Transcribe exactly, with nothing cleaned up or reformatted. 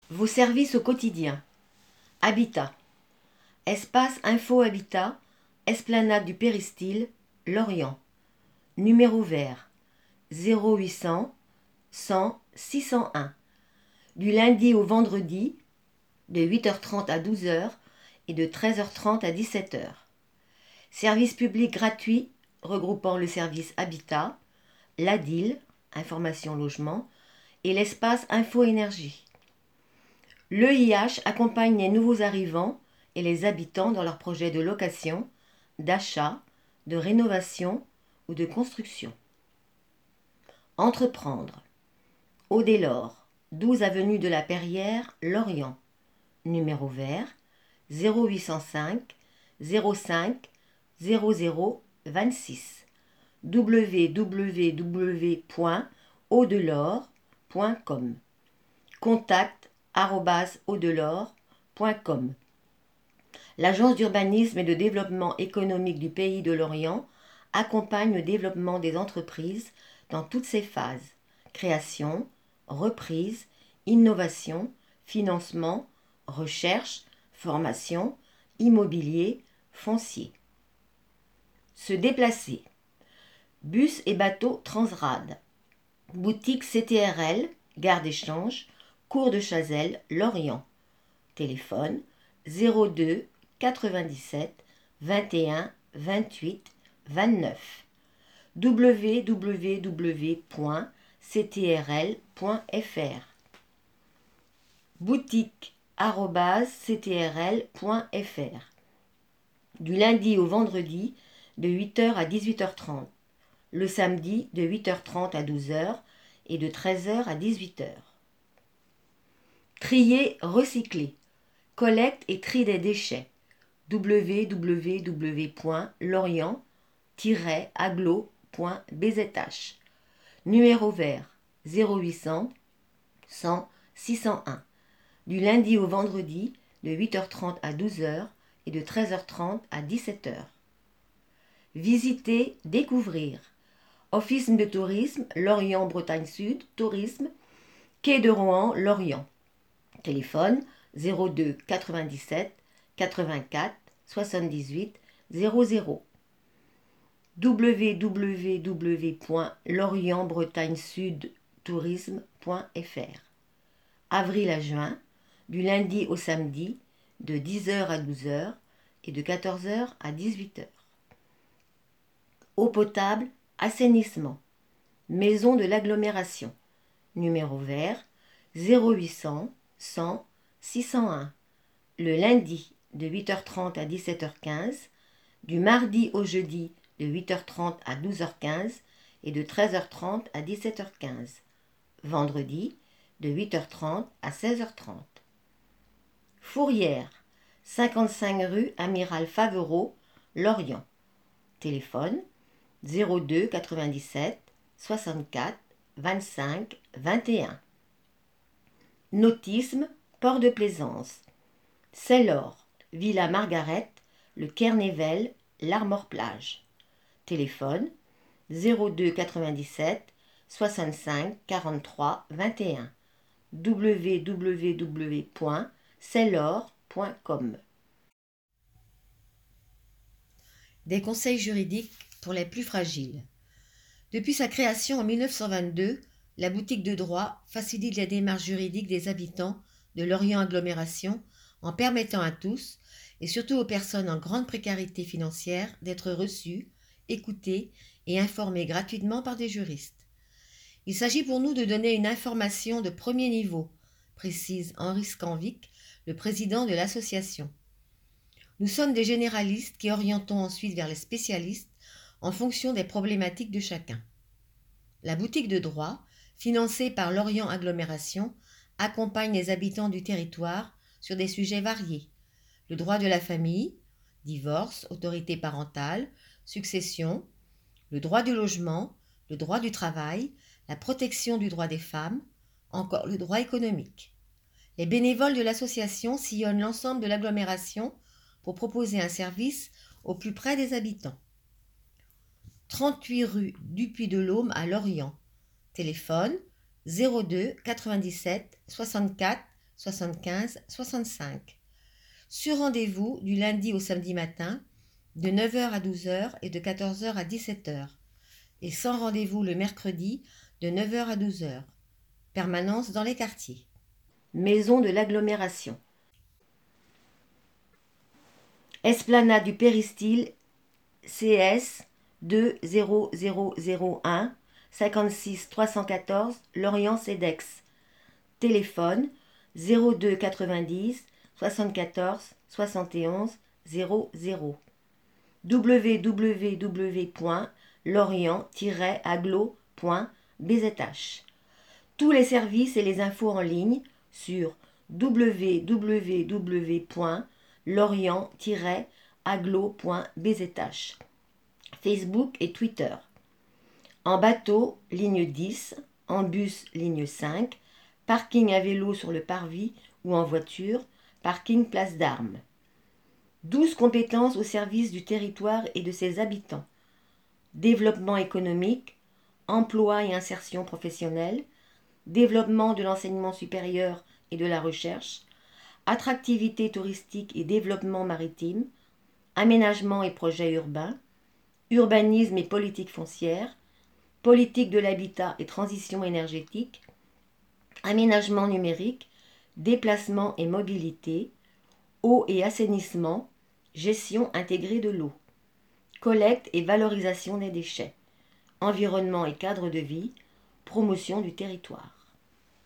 Vos services au quotidien. Habitat. Espace Info Habitat, Esplanade du Péristyle, Lorient. Numéro vert zéro huit cents cent six cent un. Du lundi au vendredi, de huit heures trente à douze heures et de treize heures trente à dix-sept heures. Service public gratuit regroupant le service Habitat, l'A D I L, Information Logement, et l'espace Info Énergie. L'E I H accompagne les nouveaux arrivants et les habitants dans leurs projets de location, d'achat, de rénovation ou de construction. Entreprendre. Au-Delord, douze avenue de la Perrière, Lorient. Numéro vert zéro huit cent cinq zéro cinq zéro zéro vingt-six. w w w point au delord point com. Contact arobase au delord point com. L'Agence d'urbanisme et de développement économique du Pays de Lorient accompagne le développement des entreprises dans toutes ses phases: création, reprise, innovation, financement, recherche, formation, immobilier, foncier. Se déplacer. Bus et bateau Transrad. Boutique C T R L, gare d'échange, cours de Chazelles, Lorient. Téléphone zéro deux quatre-vingt-dix-sept vingt et un vingt-huit vingt-neuf. w w w point c t r l point f r. Boutique arobase c t r l point f r. Du lundi au vendredi de huit heures à dix-huit heures trente. Le samedi de huit heures trente à douze heures et de treize heures à dix-huit heures. Trier, recycler. Collecte et tri des déchets. w w w point lorient tiret aglo point b z h. Numéro vert zéro huit cents cent six cent un. Du lundi au vendredi de huit heures trente à douze heures et de treize heures trente à dix-sept heures. Visiter, découvrir. Office de tourisme, Lorient Bretagne Sud, tourisme, quai de Rohan, Lorient. Téléphone zéro deux quatre-vingt-dix-sept quatre-vingt-quatre soixante-dix-huit zéro zéro. w w w point lorient bretagne sud tourisme point f r. Avril à juin, du lundi au samedi, de dix heures à douze heures et de quatorze heures à dix-huit heures. Eau potable, assainissement. Maison de l'agglomération. Numéro vert zéro huit cents cent six cent un. Le lundi de huit heures trente à dix-sept heures quinze, du mardi au jeudi de huit heures trente à douze heures quinze et de treize heures trente à dix-sept heures quinze. Vendredi de huit heures trente à seize heures trente. Fourrière, cinquante-cinq rue Amiral Favereau, Lorient. Téléphone zéro deux quatre-vingt-dix-sept soixante-quatre vingt-cinq vingt et un. Nautisme, port de plaisance. Cellor, Villa Margaret, le Kernével, l'Armor-Plage. Téléphone zéro deux quatre-vingt-dix-sept soixante-cinq quarante-trois vingt et un. w w w point cellor point com. Des conseils juridiques pour les plus fragiles. Depuis sa création en mille neuf cent vingt-deux, la boutique de droit facilite les démarches juridiques des habitants de Lorient Agglomération en permettant à tous, et surtout aux personnes en grande précarité financière, d'être reçues, écoutées et informées gratuitement par des juristes. Il s'agit pour nous de donner une information de premier niveau, précise Henri Scanvic, le président de l'association. Nous sommes des généralistes qui orientons ensuite vers les spécialistes en fonction des problématiques de chacun. La boutique de droit, financée par Lorient Agglomération, accompagne les habitants du territoire sur des sujets variés: le droit de la famille, divorce, autorité parentale, succession, le droit du logement, le droit du travail, la protection du droit des femmes, encore le droit économique. Les bénévoles de l'association sillonnent l'ensemble de l'agglomération pour proposer un service au plus près des habitants. trente-huit rue du Puy de l'Aume à Lorient. Téléphone zéro deux quatre-vingt-dix-sept soixante-quatre soixante-quinze soixante-cinq. Sur rendez-vous du lundi au samedi matin, de neuf heures à douze heures et de quatorze heures à dix-sept heures. Et sans rendez-vous le mercredi, de neuf heures à douze heures. Permanence dans les quartiers. Maison de l'agglomération. Esplanade du Péristyle, C S deux zéro zéro zéro un cinquante-six trois cent quatorze Lorient-Cedex. Téléphone zéro deux quatre-vingt-dix soixante-quatorze soixante et onze zéro zéro. w w w point lorient tiret aglo point b z h. Tous les services et les infos en ligne sur w w w point lorient tiret aglo point b z h. Facebook et Twitter. En bateau, ligne dix, en bus, ligne cinq, parking à vélo sur le parvis ou en voiture, parking place d'Armes. douze compétences au service du territoire et de ses habitants. Développement économique, emploi et insertion professionnelle, développement de l'enseignement supérieur et de la recherche, attractivité touristique et développement maritime, aménagement et projets urbains, urbanisme et politique foncière, politique de l'habitat et transition énergétique, aménagement numérique, déplacement et mobilité, eau et assainissement, gestion intégrée de l'eau, collecte et valorisation des déchets, environnement et cadre de vie, promotion du territoire.